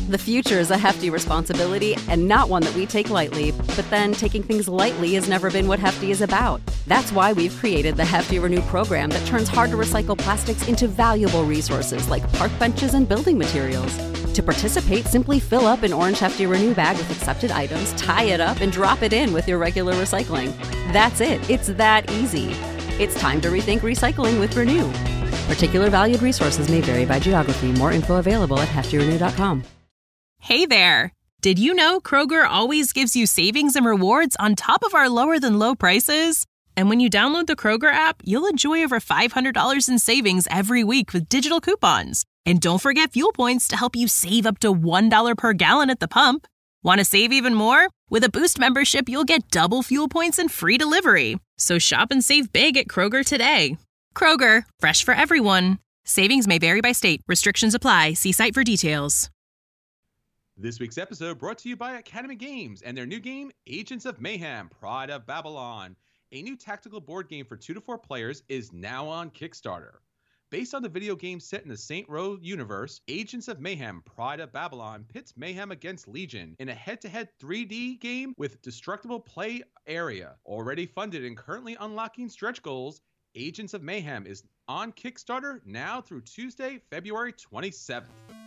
The future is a hefty responsibility and not one that we take lightly, but then taking things lightly has never been what Hefty is about. That's why we've created the Hefty Renew program that turns hard-to-recycle plastics into valuable resources like park benches and building materials. To participate, simply fill up an orange Hefty Renew bag with accepted items, tie it up, and drop it in with your regular recycling. That's it. It's that easy. It's time to rethink recycling with Renew. Particular valued resources may vary by geography. More info available at heftyrenew.com. Hey there! Did you know Kroger always gives you savings and rewards on top of our lower-than-low prices? And when you download the Kroger app, you'll enjoy over $500 in savings every week with digital coupons. And don't forget fuel points to help you save up to $1 per gallon at the pump. Want to save even more? With a Boost membership, you'll get double fuel points and free delivery. So shop and save big at Kroger today. Kroger, fresh for everyone. Savings may vary by state. Restrictions apply. See site for details. This week's episode brought to you by Academy Games and their new game, Agents of Mayhem, Pride of Babylon. A new tactical board game for 2 to 4 players is now on Kickstarter. Based on the video game set in the Saint Row universe, Agents of Mayhem, Pride of Babylon pits Mayhem against Legion in a head-to-head 3D game with destructible play area. Already funded and currently unlocking stretch goals, Agents of Mayhem is on Kickstarter now through Tuesday, February 27th.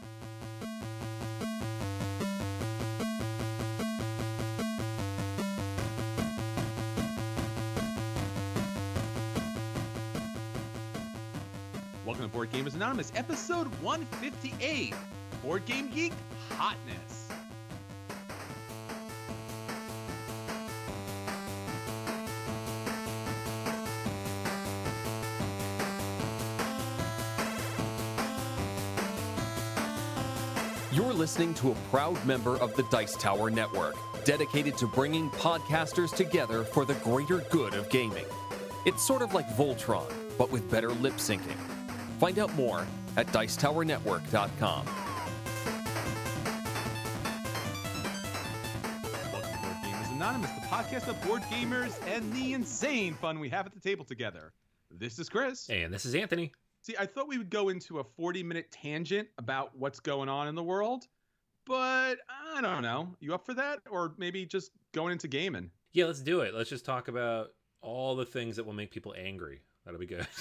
Welcome to Board Gamers Anonymous, episode 158, Board Game Geek Hotness. You're listening to a proud member of the Dice Tower Network, dedicated to bringing podcasters together for the greater good of gaming. It's sort of like Voltron, but with better lip syncing. Find out more at Dicetowernetwork.com. Welcome to Board Gamers Anonymous, the podcast of board gamers and the insane fun we have at the table together. This is Chris. And this is Anthony. See, I thought we would go into a 40-minute tangent about what's going on in the world, but I don't know. You up for that? Or maybe just going into gaming? Yeah, let's do it. Let's just talk about all the things that will make people angry. That'll be good.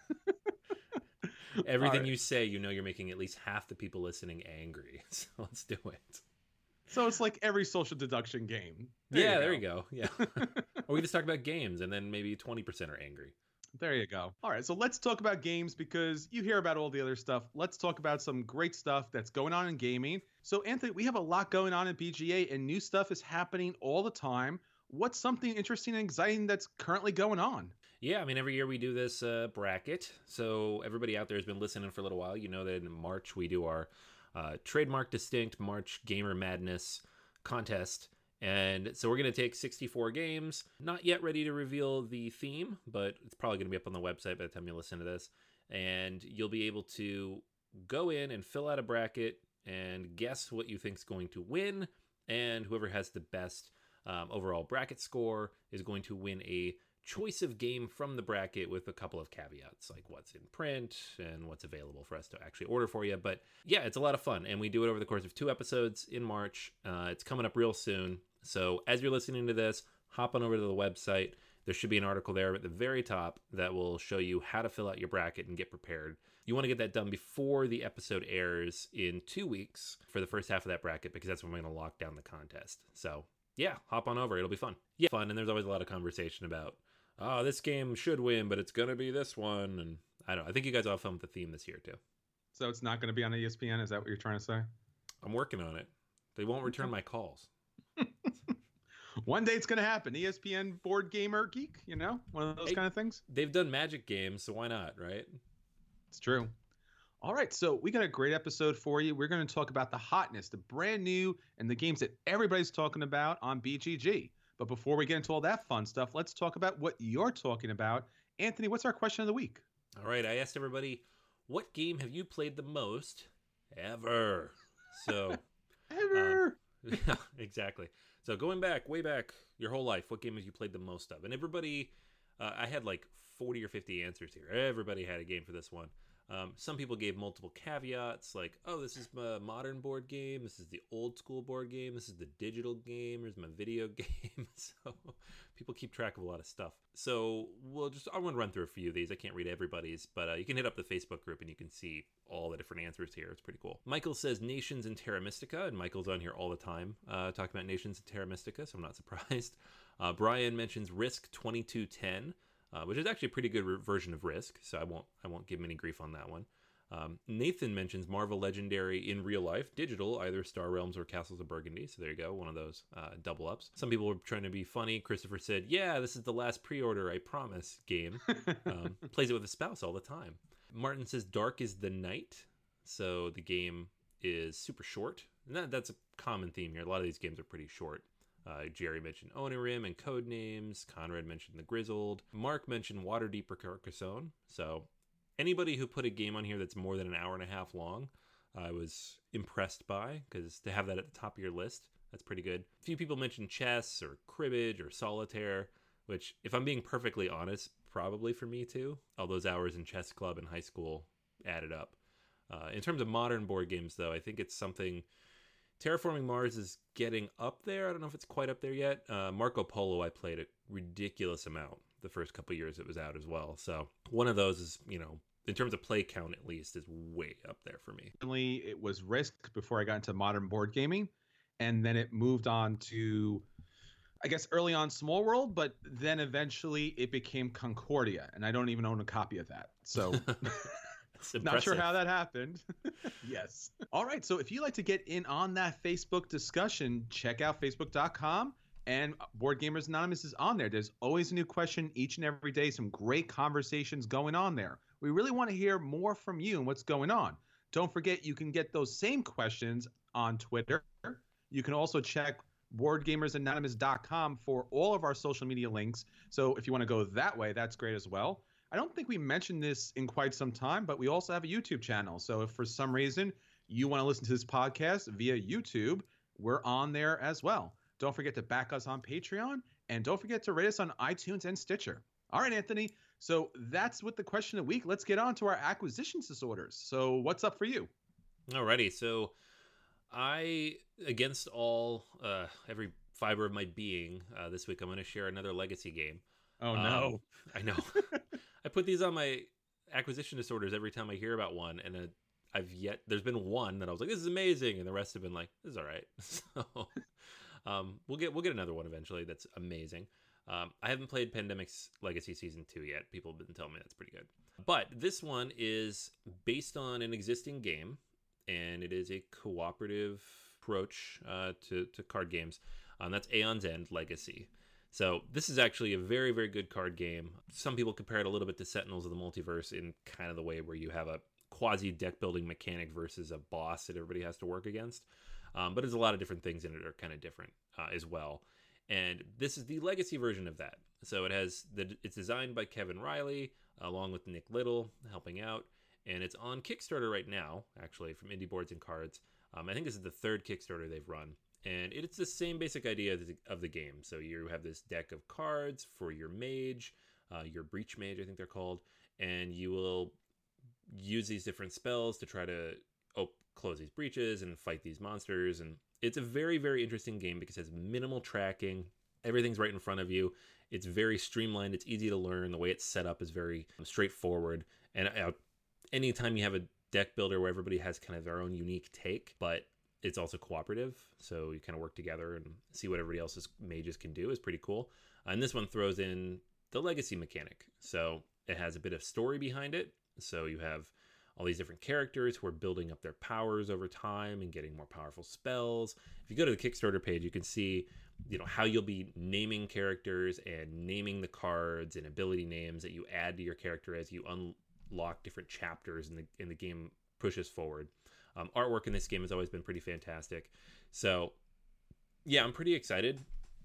Everything right. You say, you know you're making at least half the people listening angry. So let's do it. So it's like every social deduction game. There you go. Yeah. Or we just talk about games and then maybe 20% are angry. There you go. All right, so let's talk about games because you hear about all the other stuff. Let's talk about some great stuff that's going on in gaming. So Anthony, we have a lot going on in BGA and new stuff is happening all the time. What's something interesting and exciting that's currently going on? Yeah, I mean, every year we do this bracket. So everybody out there has been listening for a little while. You know that in March we do our trademark distinct March Gamer Madness contest. And so we're going to take 64 games. Not yet ready to reveal the theme, but it's probably going to be up on the website by the time you listen to this. And you'll be able to go in and fill out a bracket and guess what you think is going to win. And whoever has the best overall bracket score is going to win a choice of game from the bracket with a couple of caveats, like what's in print and what's available for us to actually order for you. But yeah, it's a lot of fun, and we do it over the course of 2 episodes in March. It's coming up real soon. So as you're listening to this, hop on over to the website. There should be an article there at the very top that will show you how to fill out your bracket and get prepared. You want to get that done before the episode airs in 2 weeks for the first half of that bracket, because that's when we're going to lock down the contest. So yeah, hop on over. It'll be fun. Yeah, fun. And there's always a lot of conversation about, oh, this game should win, but it's going to be this one. And I don't know. I think you guys all have fun with the theme this year too. So it's not going to be on ESPN? Is that what you're trying to say? I'm working on it. They won't return my calls. One day it's going to happen. ESPN Board Gamer Geek, you know, one of those kind of things. They've done Magic games, so why not, right? It's true. All right, so we got a great episode for you. We're going to talk about the hotness, the brand new, and the games that everybody's talking about on BGG. But before we get into all that fun stuff, let's talk about what you're talking about. Anthony, what's our question of the week? All right, I asked everybody, what game have you played the most ever? So ever. Yeah, exactly. So going back, way back, your whole life, what game have you played the most of? And everybody, I had like 40 or 50 answers here. Everybody had a game for this one. Some people gave multiple caveats, like, oh, this is my modern board game, this is the old school board game, this is the digital game, here's my video game. So people keep track of a lot of stuff. So I want to run through a few of these. I can't read everybody's, but you can hit up the Facebook group and you can see all the different answers here. It's pretty cool. Michael says Nations and Terra Mystica, and Michael's on here all the time talking about Nations and Terra Mystica, so I'm not surprised. Brian mentions Risk 2210. Which is actually a pretty good version of Risk, so I won't give him any grief on that one. Nathan mentions Marvel Legendary in real life, digital, either Star Realms or Castles of Burgundy. So there you go, one of those double ups. Some people were trying to be funny. Christopher said, "Yeah, this is the last pre-order, I promise." Game plays it with a spouse all the time. Martin says Dark is the Night, so the game is super short. And that's a common theme here. A lot of these games are pretty short. Jerry mentioned Onirim and Codenames. Conrad mentioned The Grizzled. Mark mentioned Waterdeep or Carcassonne. So anybody who put a game on here that's more than an hour and a half long, I was impressed by, because to have that at the top of your list, that's pretty good. A few people mentioned chess or cribbage or solitaire, which, if I'm being perfectly honest, probably for me too. All those hours in chess club in high school added up. In terms of modern board games, though, I think it's something... Terraforming Mars is getting up there. I don't know if it's quite up there yet. Marco Polo, I played a ridiculous amount the first couple years it was out as well. So one of those is, in terms of play count at least, is way up there for me. It was Risk before I got into modern board gaming. And then it moved on to, I guess, early on Small World, but then eventually it became Concordia. And I don't even own a copy of that. So... Not sure how that happened. Yes. All right. So if you'd like to get in on that Facebook discussion, check out facebook.com, and Board Gamers Anonymous is on there. There's always a new question each and every day. Some great conversations going on there. We really want to hear more from you and what's going on. Don't forget, you can get those same questions on Twitter. You can also check BoardGamersAnonymous.com for all of our social media links. So if you want to go that way, that's great as well. I don't think we mentioned this in quite some time, but we also have a YouTube channel. So if for some reason you want to listen to this podcast via YouTube, we're on there as well. Don't forget to back us on Patreon, and don't forget to rate us on iTunes and Stitcher. All right, Anthony. So that's with the question of the week. Let's get on to our acquisitions disorders. So what's up for you? Alrighty. So I, against all, every fiber of my being, this week I'm going to share another legacy game. Oh, no. I know. I put these on my acquisition disorders every time I hear about one, and there's been one that I was like, this is amazing, and the rest have been like, this is all right. So we'll get another one eventually that's amazing. I haven't played Pandemic's Legacy Season 2 yet. People have been telling me that's pretty good. But this one is based on an existing game, and it is a cooperative approach to card games. That's Aeon's End Legacy. So this is actually a very, very good card game. Some people compare it a little bit to Sentinels of the Multiverse in kind of the way where you have a quasi deck building mechanic versus a boss that everybody has to work against. But there's a lot of different things in it that are kind of different as well. And this is the legacy version of that. So it's designed by Kevin Riley along with Nick Little helping out. And it's on Kickstarter right now, actually, from Indie Boards and Cards. I think this is the third Kickstarter they've run. And it's the same basic idea of the game. So you have this deck of cards for your mage, your breach mage, I think they're called, and you will use these different spells to try to close these breaches and fight these monsters. And it's a very, very interesting game because it has minimal tracking. Everything's right in front of you. It's very streamlined. It's easy to learn. The way it's set up is very straightforward. And anytime you have a deck builder where everybody has kind of their own unique take, but it's also cooperative, so you kind of work together and see what everybody else's mages can do is pretty cool. And this one throws in the legacy mechanic. So it has a bit of story behind it. So you have all these different characters who are building up their powers over time and getting more powerful spells. If you go to the Kickstarter page, you can see, how you'll be naming characters and naming the cards and ability names that you add to your character as you unlock different chapters in the game pushes forward. Artwork in this game has always been pretty fantastic. So, yeah, I'm pretty excited.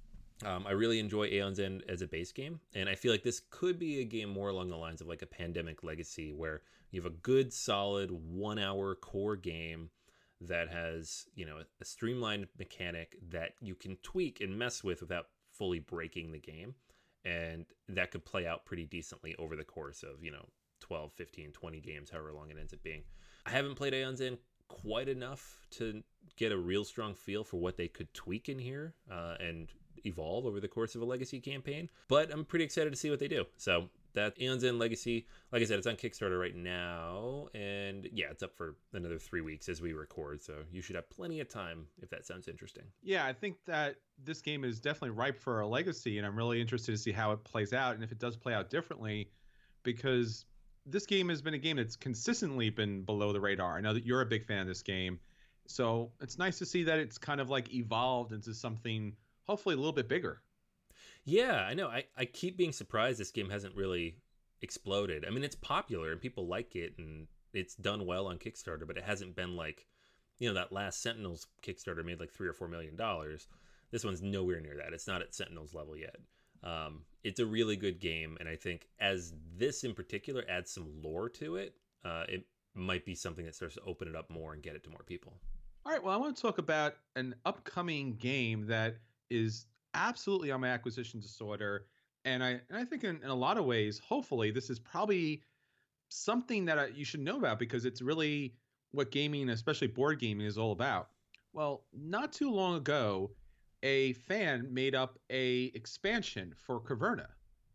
I really enjoy Aeon's End as a base game, and I feel like this could be a game more along the lines of like a Pandemic Legacy, where you have a good, solid 1-hour core game that has, a streamlined mechanic that you can tweak and mess with without fully breaking the game, and that could play out pretty decently over the course of, 12, 15, 20 games, however long it ends up being. I haven't played Aeon's End quite enough to get a real strong feel for what they could tweak in here and evolve over the course of a Legacy campaign, but I'm pretty excited to see what they do. So that Aeon's End Legacy, like I said, it's on Kickstarter right now, and yeah, it's up for another 3 weeks as we record, so you should have plenty of time if that sounds interesting. Yeah, I think that this game is definitely ripe for a Legacy, and I'm really interested to see how it plays out, and if it does play out differently, because this game has been a game that's consistently been below the radar. I know that you're a big fan of this game, so it's nice to see that it's kind of like evolved into something hopefully a little bit bigger. Yeah, I know. I keep being surprised this game hasn't really exploded. I mean, it's popular and people like it, and it's done well on Kickstarter, but it hasn't been like, that last Sentinels Kickstarter made like $3 or $4 million. This one's nowhere near that. It's not at Sentinels level yet. It's a really good game, and I think as this in particular adds some lore to it, it might be something that starts to open it up more and get it to more people. All right, well, I want to talk about an upcoming game that is absolutely on my acquisition disorder, and I think in a lot of ways, hopefully, this is probably something that you should know about, because it's really what gaming, especially board gaming, is all about. Well, not too long ago, a fan made up a expansion for Caverna,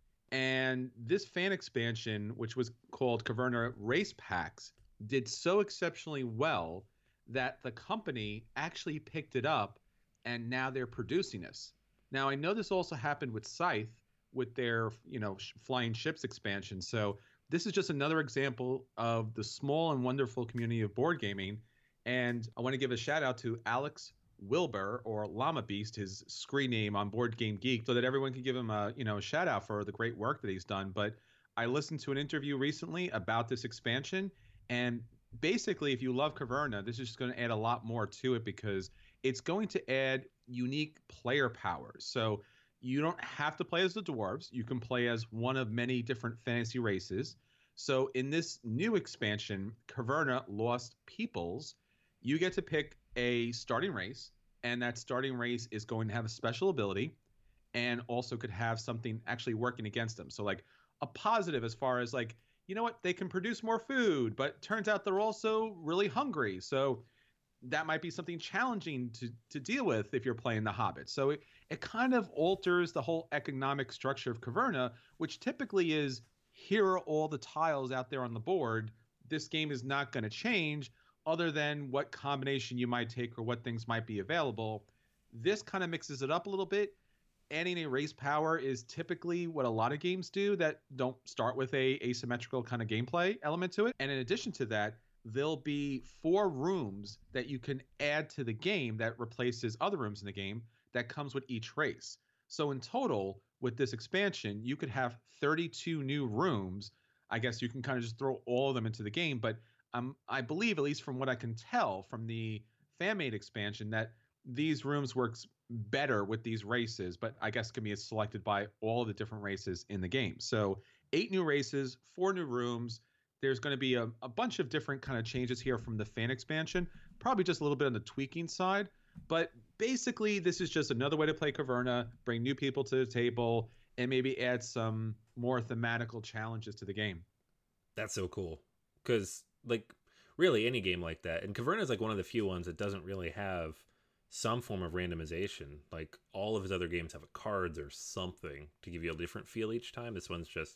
and this fan expansion, which was called Caverna Race Packs, did so exceptionally well that the company actually picked it up, and now they're producing this. Now, I know this also happened with Scythe with their, flying ships expansion. So this is just another example of the small and wonderful community of board gaming. And I want to give a shout out to Alex Wilbur, or Llama Beast, his screen name on Board Game Geek, so that everyone can give him a shout out for the great work that he's done. But I listened to an interview recently about this expansion, and basically, if you love Caverna, this is just going to add a lot more to it, because it's going to add unique player powers. So you don't have to play as the dwarves. You can play as one of many different fantasy races. So in this new expansion, Caverna Lost Peoples, you get to pick a starting race, and that starting race is going to have a special ability and also could have something actually working against them. So like a positive as far as like, they can produce more food, but turns out they're also really hungry. So that might be something challenging to deal with if you're playing the Hobbit. So it kind of alters the whole economic structure of Caverna, which typically is, here are all the tiles out there on the board. This game is not going to change other than what combination you might take or what things might be available. This kind of mixes it up a little bit. Adding a race power is typically what a lot of games do that don't start with a asymmetrical kind of gameplay element to it. And in addition to that, there'll be 4 rooms that you can add to the game that replaces other rooms in the game that comes with each race. So in total, with this expansion, you could have 32 new rooms. I guess you can kind of just throw all of them into the game, but I believe, at least from what I can tell from the fan-made expansion, that these rooms works better with these races, but I guess can be selected by all of the different races in the game. So 8 new races, 4 new rooms. There's going to be a bunch of different kind of changes here from the fan expansion, probably just a little bit on the tweaking side. But basically, this is just another way to play Caverna, bring new people to the table, and maybe add some more thematical challenges to the game. That's so cool. Because, like, really any game like that, and Caverna is like one of the few ones that doesn't really have some form of randomization. Like, all of his other games have cards or something to give you a different feel each time. This one's just,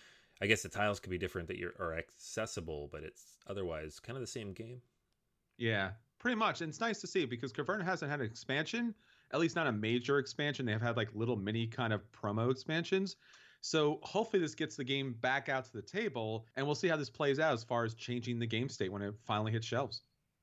I guess the tiles could be different that are accessible, but it's otherwise kind of the same game. Yeah, pretty much. And it's nice to see, because Caverna hasn't had an expansion, at least not a major expansion. They have had like little mini kind of promo expansions. So hopefully this gets the game back out to the table, and we'll see how this plays out as far as changing the game state when it finally hits shelves.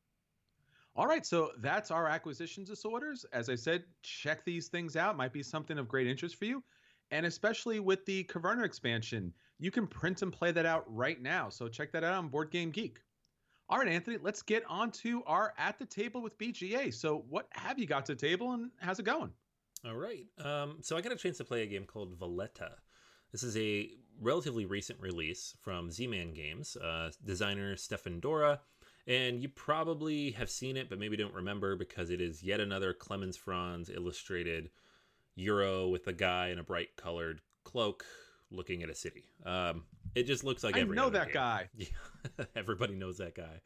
All right, so that's our acquisition disorders. As I said, check these things out. Might be something of great interest for you. And especially with the Caverna expansion, you can print and play that out right now. So check that out on Board Game Geek. All right, Anthony, let's get on to our At the Table with BGA. So what have you got to the table, and how's it going? All right. So I got a chance to play a game called Valletta. This is a relatively recent release from Z-Man Games, designer Stefan Dora. And you probably have seen it, but maybe don't remember, because it is yet another Clemens Franz illustrated Euro with a guy in a bright colored cloak looking at a city. It just looks like I every know other that game. guy. Yeah, everybody knows that guy.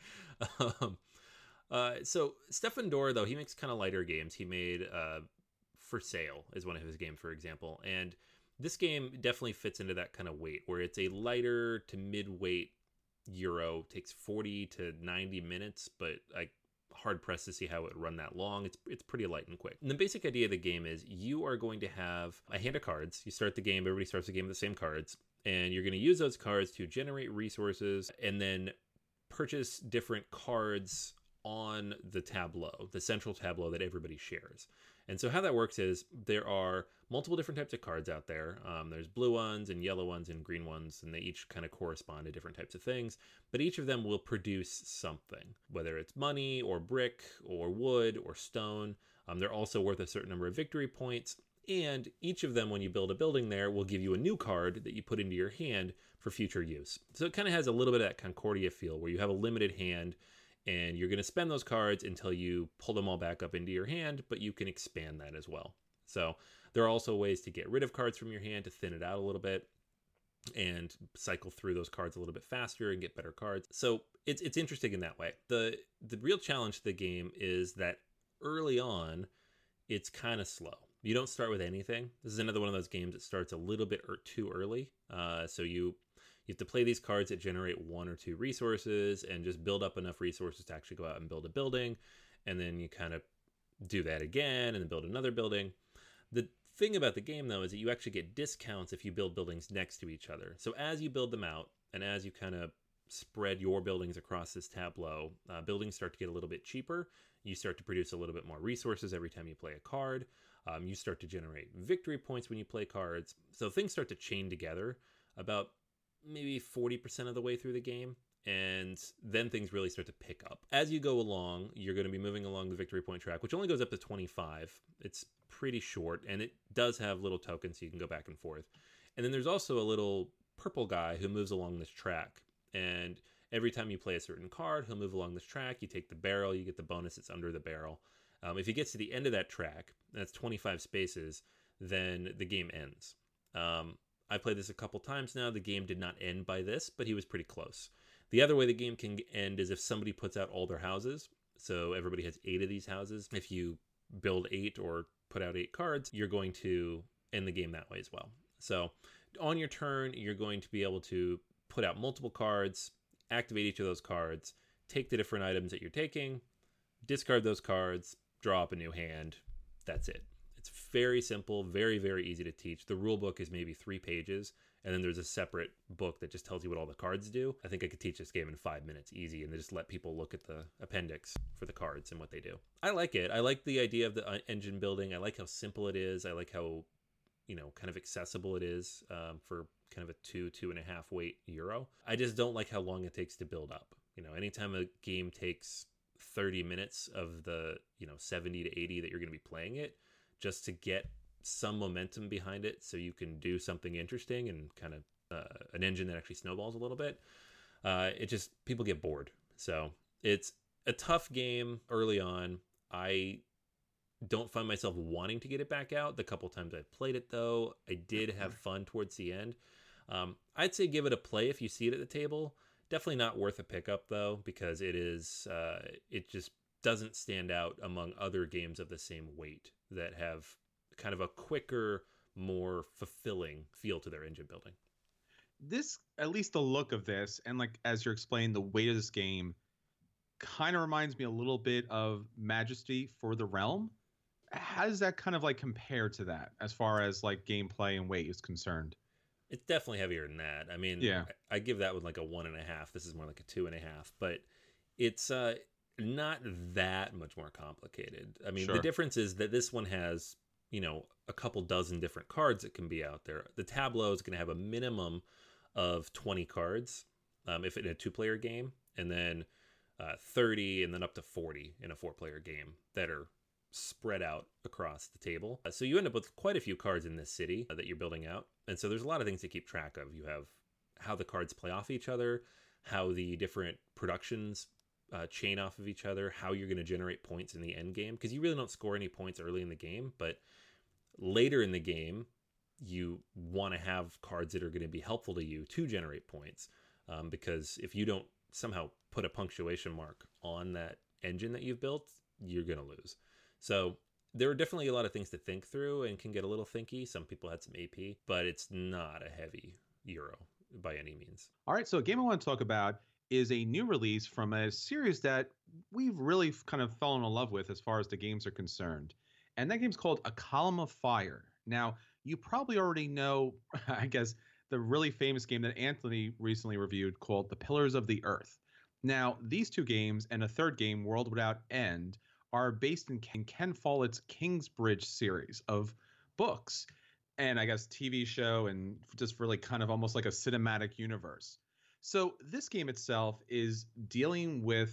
So Stefan Dorr, though, he makes kind of lighter games. He made For Sale is one of his games, for example. And this game definitely fits into that kind of weight, where it's a lighter to mid-weight Euro. Takes 40 to 90 minutes, but hard pressed to see how it would run that long. It's pretty light and quick. And the basic idea of the game is you are going to have a hand of cards. You start the game, everybody starts the game with the same cards, and you're going to use those cards to generate resources and then purchase different cards on the tableau, the central tableau that everybody shares. And so how that works is there are multiple different types of cards out there. There's blue ones and yellow ones and green ones, and they each kind of correspond to different types of things. But each of them will produce something, whether it's money or brick or wood or stone. They're also worth a certain number of victory points. And each of them, when you build a building there, will give you a new card that you put into your hand for future use. So it kind of has a little bit of that Concordia feel, where you have a limited hand, and you're going to spend those cards until you pull them all back up into your hand, but you can expand that as well. So there are also ways to get rid of cards from your hand to thin it out a little bit and cycle through those cards a little bit faster and get better cards. So it's interesting in that way. The real challenge to the game is that early on, it's kind of slow. You don't start with anything. This is another one of those games that starts a little bit too early. So you have to play these cards that generate 1 or 2 resources and just build up enough resources to actually go out and build a building. And then you kind of do that again and then build another building. The thing about the game, though, is that you actually get discounts if you build buildings next to each other. So as you build them out and as you kind of spread your buildings across this tableau, buildings start to get a little bit cheaper. You start to produce a little bit more resources every time you play a card. You start to generate victory points when you play cards. So things start to chain together about maybe 40% of the way through the game. And then things really start to pick up. As you go along, you're going to be moving along the victory point track, which only goes up to 25. It's pretty short, and it does have little tokens so you can go back and forth. And then there's also a little purple guy who moves along this track. And every time you play a certain card, he'll move along this track. You take the barrel, you get the bonus that's under the barrel. If he gets to the end of that track, that's 25 spaces, then the game ends. I played this a couple times now. The game did not end by this, but he was pretty close. The other way the game can end is if somebody puts out all their houses. So everybody has 8 of these houses. If you build 8 or put out 8 cards, you're going to end the game that way as well. So on your turn, you're going to be able to put out multiple cards, activate each of those cards, take the different items that you're taking, discard those cards, draw up a new hand. That's it. It's very simple, very, very easy to teach. The rule book is maybe 3 pages, and then there's a separate book that just tells you what all the cards do. I think I could teach this game in 5 minutes easy, and just let people look at the appendix for the cards and what they do. I like it. I like the idea of the engine building. I like how simple it is. I like how, kind of accessible it is for kind of a 2.5 weight Euro. I just don't like how long it takes to build up. Anytime a game takes 30 minutes of the 70 to 80 that you're going to be playing it, just to get some momentum behind it so you can do something interesting and kind of an engine that actually snowballs a little bit, people get bored. So it's a tough game early on. I don't find myself wanting to get it back out. The couple times I've played it, though, I did have fun towards the end. I'd say give it a play if you see it at the table. Definitely not worth a pickup, though, because it just doesn't stand out among other games of the same weight that have kind of a quicker, more fulfilling feel to their engine building. This, at least the look of this, and as you're explaining, the weight of this game kind of reminds me a little bit of Majesty for the Realm. How does that kind of compare to that as far as gameplay and weight is concerned? It's definitely heavier than that. I mean, yeah. I give that one a 1.5. This is more like a 2.5, but it's not that much more complicated. I mean, sure. The difference is that this one has, a couple dozen different cards that can be out there. The tableau is going to have a minimum of 20 cards if in a 2-player game, and then 30 and then up to 40 in a 4-player game that are spread out across the table. So you end up with quite a few cards in this city that you're building out. And so there's a lot of things to keep track of. You have how the cards play off each other, how the different productions chain off of each other, how you're going to generate points in the end game, because you really don't score any points early in the game, but later in the game, you want to have cards that are going to be helpful to you to generate points, because if you don't somehow put a punctuation mark on that engine that you've built, you're going to lose. So there are definitely a lot of things to think through and can get a little thinky. Some people had some AP, but it's not a heavy Euro by any means. All right, so a game I want to talk about is a new release from a series that we've really kind of fallen in love with as far as the games are concerned. And that game's called A Column of Fire. Now, you probably already know, I guess, the really famous game that Anthony recently reviewed called The Pillars of the Earth. Now, these two games and a third game, World Without End, are based in Ken Follett's Kingsbridge series of books and I guess TV show, and just really kind of almost like a cinematic universe. So this game itself is dealing with,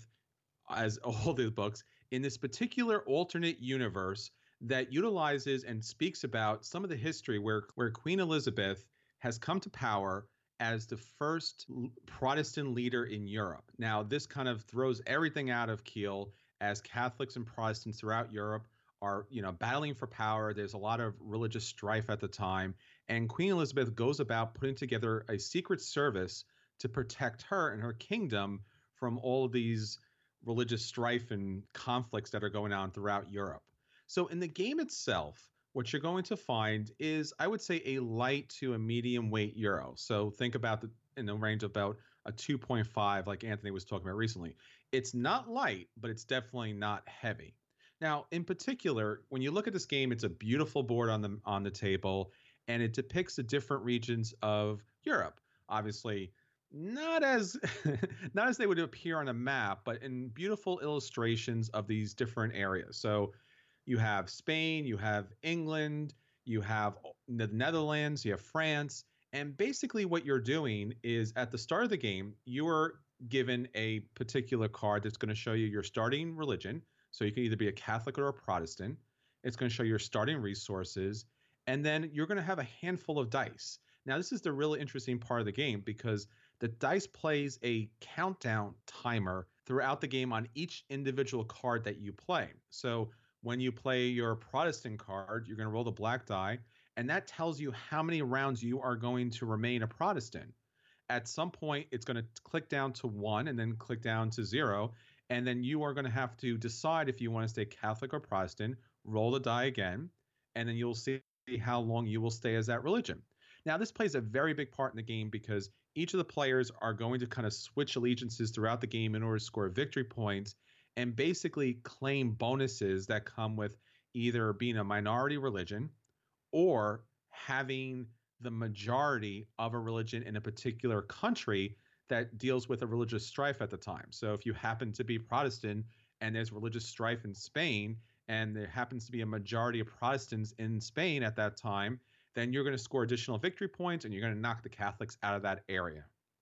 as all the books, in this particular alternate universe that utilizes and speaks about some of the history where Queen Elizabeth has come to power as the first Protestant leader in Europe. Now, this kind of throws everything out of keel as Catholics and Protestants throughout Europe are, battling for power. There's a lot of religious strife at the time, and Queen Elizabeth goes about putting together a secret service to protect her and her kingdom from all of these religious strife and conflicts that are going on throughout Europe. So in the game itself, what you're going to find is, I would say, a light to a medium weight Euro. So think about in the range of about a 2.5, like Anthony was talking about recently. It's not light, but it's definitely not heavy. Now, in particular, when you look at this game, it's a beautiful board on the table, and it depicts the different regions of Europe. Obviously, not as not as they would appear on a map, but in beautiful illustrations of these different areas. So you have Spain, you have England, you have the Netherlands, you have France, and basically what you're doing is at the start of the game, you are given a particular card that's going to show you your starting religion. So you can either be a Catholic or a Protestant. It's going to show your starting resources, and then you're going to have a handful of dice. Now, this is the really interesting part of the game because the dice plays a countdown timer throughout the game on each individual card that you play. So when you play your Protestant card, you're going to roll the black die, and that tells you how many rounds you are going to remain a Protestant. At some point, it's going to click down to 1 and then click down to 0, and then you are going to have to decide if you want to stay Catholic or Protestant, roll the die again, and then you'll see how long you will stay as that religion. Now, this plays a very big part in the game because each of the players are going to kind of switch allegiances throughout the game in order to score victory points and basically claim bonuses that come with either being a minority religion or having the majority of a religion in a particular country that deals with a religious strife at the time. So if you happen to be Protestant and there's religious strife in Spain, and there happens to be a majority of Protestants in Spain at that time, then you're going to score additional victory points and you're going to knock the Catholics out of that area.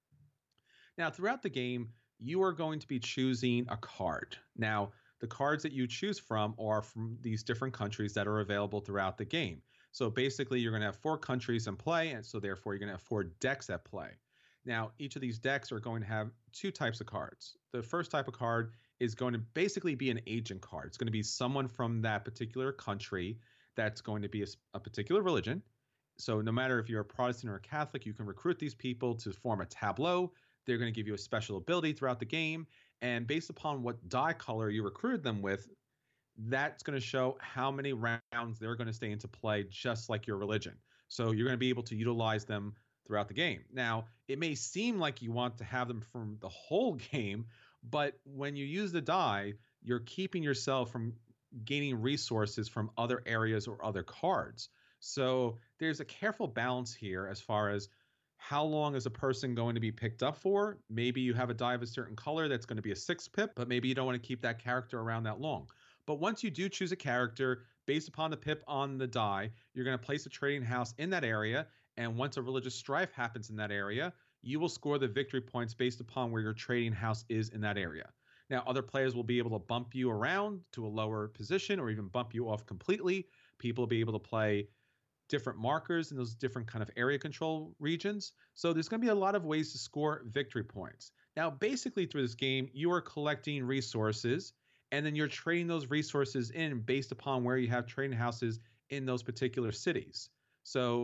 Now, throughout the game, you are going to be choosing a card. Now, the cards that you choose from are from these different countries that are available throughout the game. So basically, you're going to have 4 countries in play, and so therefore you're going to have 4 decks at play. Now, each of these decks are going to have 2 types of cards. The first type of card is going to basically be an agent card. It's going to be someone from that particular country that's going to be a particular religion. So no matter if you're a Protestant or a Catholic, you can recruit these people to form a tableau. They're going to give you a special ability throughout the game. And based upon what die color you recruited them with, that's going to show how many rounds they're going to stay into play, just like your religion. So you're going to be able to utilize them throughout the game. Now, it may seem like you want to have them from the whole game, but when you use the die, you're keeping yourself from gaining resources from other areas or other cards. So there's a careful balance here as far as how long is a person going to be picked up for. Maybe you have a die of a certain color that's going to be a 6 pip, but maybe you don't want to keep that character around that long. But once you do choose a character based upon the pip on the die, you're going to place a trading house in that area. And once a religious strife happens in that area, you will score the victory points based upon where your trading house is in that area. Now, other players will be able to bump you around to a lower position or even bump you off completely. People will be able to play different markers in those different kind of area control regions. So there's going to be a lot of ways to score victory points. Now, basically through this game, you are collecting resources, and then you're trading those resources in based upon where you have trading houses in those particular cities. So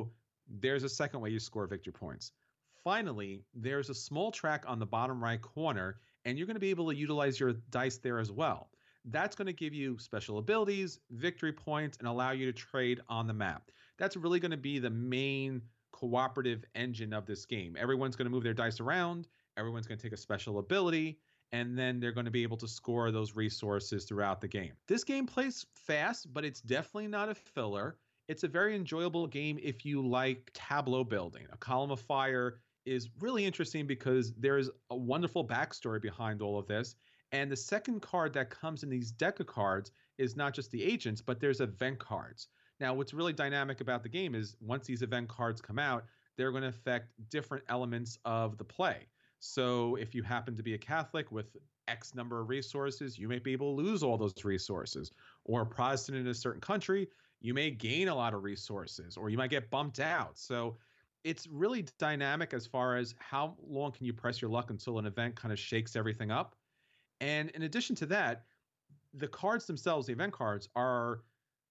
there's a second way you score victory points. Finally, there's a small track on the bottom right corner, and you're going to be able to utilize your dice there as well. That's going to give you special abilities, victory points, and allow you to trade on the map. That's really going to be the main cooperative engine of this game. Everyone's going to move their dice around, everyone's going to take a special ability, and then they're going to be able to score those resources throughout the game. This game plays fast, but it's definitely not a filler. It's a very enjoyable game if you like tableau building. A Column of Fire is really interesting because there's a wonderful backstory behind all of this. And the second card that comes in these deck of cards is not just the agents, but there's event cards. Now, what's really dynamic about the game is once these event cards come out, they're going to affect different elements of the play. So if you happen to be a Catholic with X number of resources, you may be able to lose all those resources. Or a Protestant in a certain country, you may gain a lot of resources, or you might get bumped out. So it's really dynamic as far as how long can you press your luck until an event kind of shakes everything up. And in addition to that, the cards themselves, the event cards, are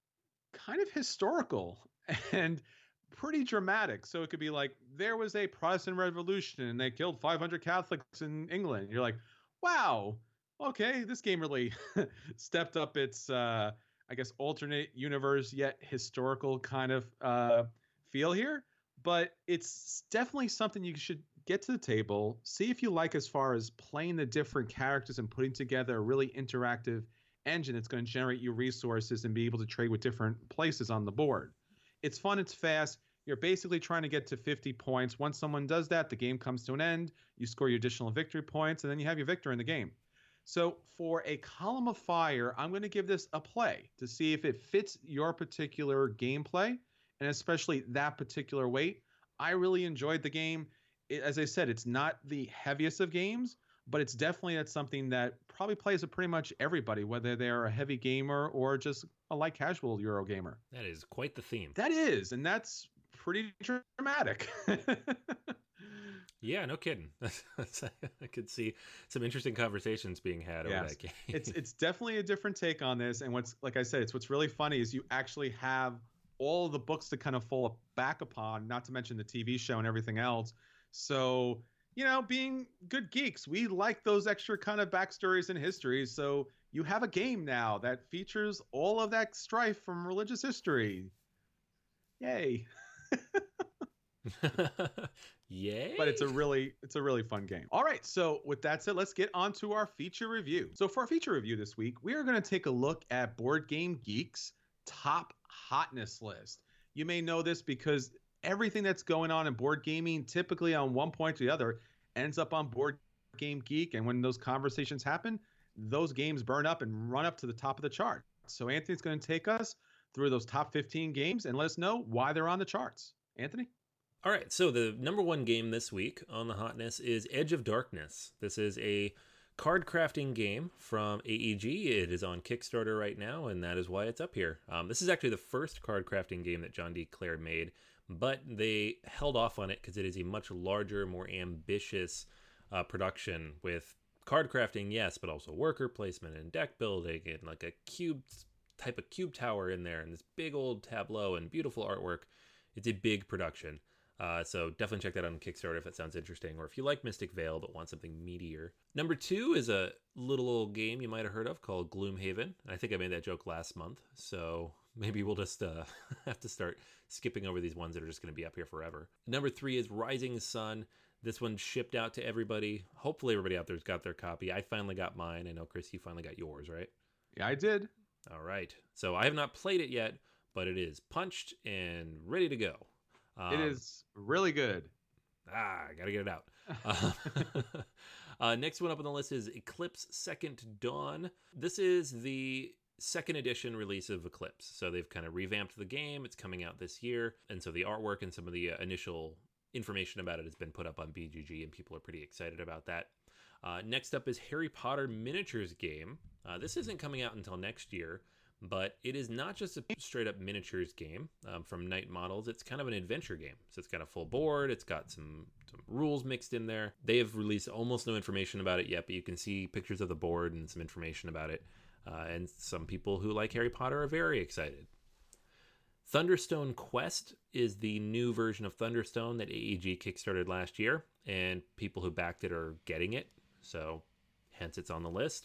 kind of historical and pretty dramatic. So it could be like, there was a Protestant revolution and they killed 500 Catholics in England. You're like, wow, okay, this game really stepped up its, I guess, alternate universe yet historical kind of feel here. But it's definitely something you should get to the table, see if you like as far as playing the different characters and putting together a really interactive engine that's going to generate you resources and be able to trade with different places on the board. It's fun, it's fast. You're basically trying to get to 50 points. Once someone does that, the game comes to an end. You score your additional victory points, and then you have your victor in the game. So for a Column of Fire, I'm going to give this a play to see if it fits your particular gameplay, and especially that particular weight. I really enjoyed the game. As I said, it's not the heaviest of games, but it's definitely something that probably plays with pretty much everybody, whether they're a heavy gamer or just a light casual Euro gamer. That is quite the theme. That is, and that's pretty dramatic. Yeah, no kidding. I could see some interesting conversations being had over that game. It's definitely a different take on this, and like I said, what's really funny is you actually have all of the books to kind of fall back upon, not to mention the TV show and everything else. So, being good geeks, we like those extra kind of backstories and histories. So you have a game now that features all of that strife from religious history. Yay. Yay. But it's a really fun game. All right. So with that said, let's get on to our feature review. So for our feature review this week, we are going to take a look at Board Game Geek's top hotness list. You may know this because everything that's going on in board gaming, typically on one point or the other, ends up on Board Game Geek. And when those conversations happen, those games burn up and run up to the top of the chart. So Anthony's going to take us through those top 15 games and let us know why they're on the charts. Anthony? All right, so the number one game this week on the hotness is Edge of Darkness. This is a card crafting game from AEG. It is on Kickstarter right now, and that is why it's up here. This is actually the first card crafting game that John D. Clare made, but they held off on it because it is a much larger, more ambitious production with card crafting, yes, but also worker placement and deck building and like a cube tower in there and this big old tableau and beautiful artwork. It's a big production. So definitely check that out on Kickstarter if that sounds interesting, or if you like Mystic Vale but want something meatier. Number 2 is a little old game you might have heard of called Gloomhaven. I think I made that joke last month, so maybe we'll just have to start skipping over these ones that are just going to be up here forever. Number 3 is Rising Sun. This one shipped out to everybody. Hopefully everybody out there's got their copy. I finally got mine. I know, Chris, you finally got yours, right? Yeah, I did. All right. So I have not played it yet, but it is punched and ready to go. It is really good. I gotta get it out. Next one up on the list is Eclipse Second Dawn. This is the second edition release of Eclipse. So they've kind of revamped the game. It's coming out this year. And so the artwork and some of the initial information about it has been put up on BGG, and people are pretty excited about that. Next up is Harry Potter Miniatures game. This isn't coming out until next year, but it is not just a straight up miniatures game from Knight Models. It's kind of an adventure game. So it's got a full board. It's got some rules mixed in there. They have released almost no information about it yet, but you can see pictures of the board and some information about it. And some people who like Harry Potter are very excited. Thunderstone Quest is the new version of Thunderstone that AEG kickstarted last year, and people who backed it are getting it, so hence it's on the list.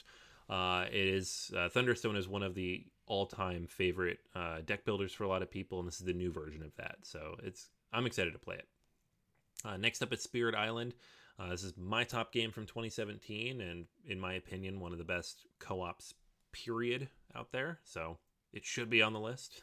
Thunderstone is one of the all-time favorite deck builders for a lot of people, and this is the new version of that, so I'm excited to play it. Next up is Spirit Island. This is my top game from 2017, and in my opinion, one of the best co-ops period out there, so it should be on the list.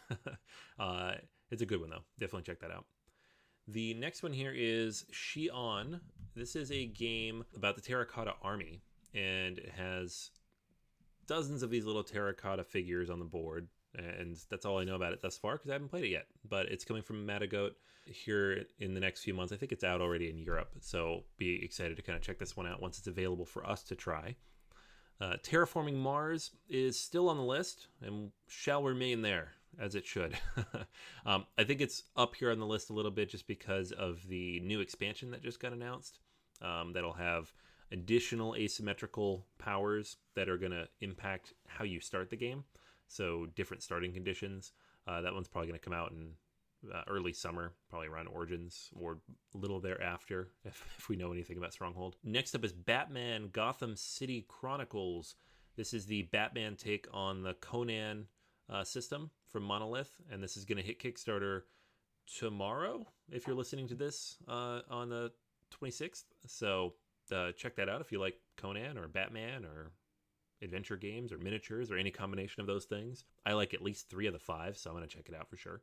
It's a good one, though. Definitely check that out. The next one here is Xi'an. This is a game about the Terracotta Army, and it has dozens of these little terracotta figures on the board, and that's all I know about it thus far because I haven't played it yet. But it's coming from Matagot here in the next few months. I think it's out already in Europe, so be excited to kind of check this one out once it's available for us to try. Terraforming Mars is still on the list and shall remain there, as it should. I think it's up here on the list a little bit just because of the new expansion that just got announced. That'll have additional asymmetrical powers that are going to impact how you start the game. So different starting conditions. That one's probably going to come out in early summer, probably around Origins or a little thereafter, if we know anything about Stronghold. Next up is Batman Gotham City Chronicles. This is the Batman take on the Conan system from Monolith, and this is going to hit Kickstarter tomorrow, if you're listening to this on the 26th. So check that out if you like Conan or Batman or adventure games or miniatures or any combination of those things. I like at least 3 of the 5, so I'm going to check it out for sure.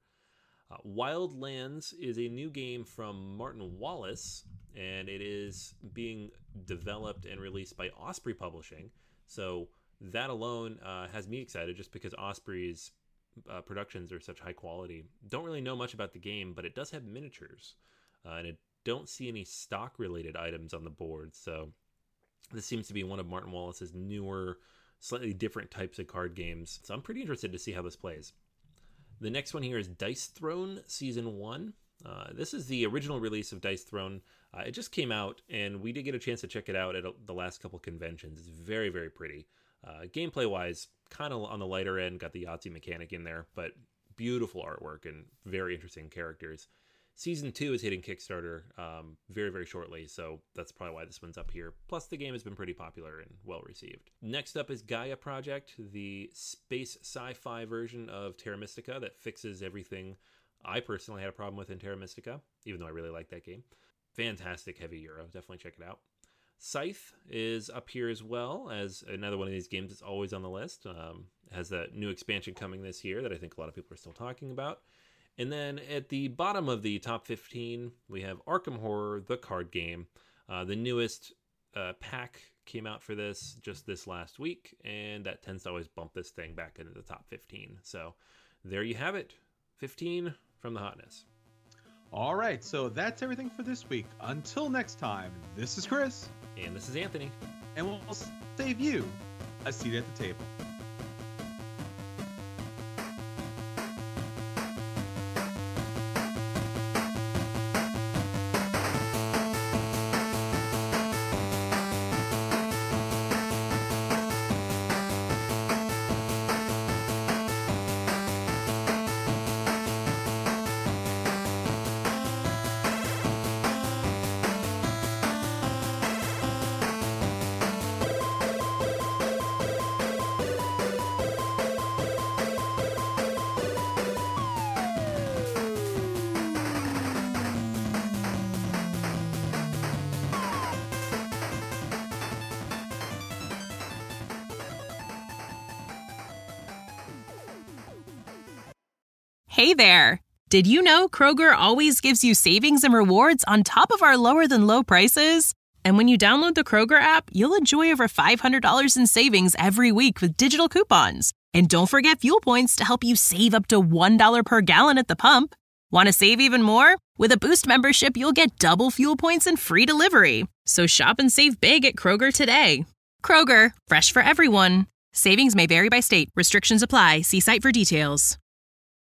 Wildlands is a new game from Martin Wallace, and it is being developed and released by Osprey Publishing. So that alone has me excited just because Osprey's productions are such high quality. Don't really know much about the game, but it does have miniatures, and I don't see any stock-related items on the board. So this seems to be one of Martin Wallace's newer, slightly different types of card games. So I'm pretty interested to see how this plays. The next one here is Dice Throne Season 1. This is the original release of Dice Throne. It just came out, and we did get a chance to check it out at the last couple conventions. It's very, very pretty. Gameplay-wise, kind of on the lighter end, got the Yahtzee mechanic in there, but beautiful artwork and very interesting characters. Season 2 is hitting Kickstarter very, very shortly, so that's probably why this one's up here. Plus, the game has been pretty popular and well-received. Next up is Gaia Project, the space sci-fi version of Terra Mystica that fixes everything I personally had a problem with in Terra Mystica, even though I really like that game. Fantastic heavy Euro. Definitely check it out. Scythe is up here as well as another one of these games that's always on the list. It has that new expansion coming this year that I think a lot of people are still talking about. And then at the bottom of the top 15, we have Arkham Horror, the card game. The newest pack came out for this just this last week, and that tends to always bump this thing back into the top 15. So there you have it, 15 from the hotness. All right, so that's everything for this week. Until next time, this is Chris. And this is Anthony. And we'll save you a seat at the table. Hey there! Did you know Kroger always gives you savings and rewards on top of our lower-than-low prices? And when you download the Kroger app, you'll enjoy over $500 in savings every week with digital coupons. And don't forget fuel points to help you save up to $1 per gallon at the pump. Want to save even more? With a Boost membership, you'll get double fuel points and free delivery. So shop and save big at Kroger today. Kroger, fresh for everyone. Savings may vary by state. Restrictions apply. See site for details.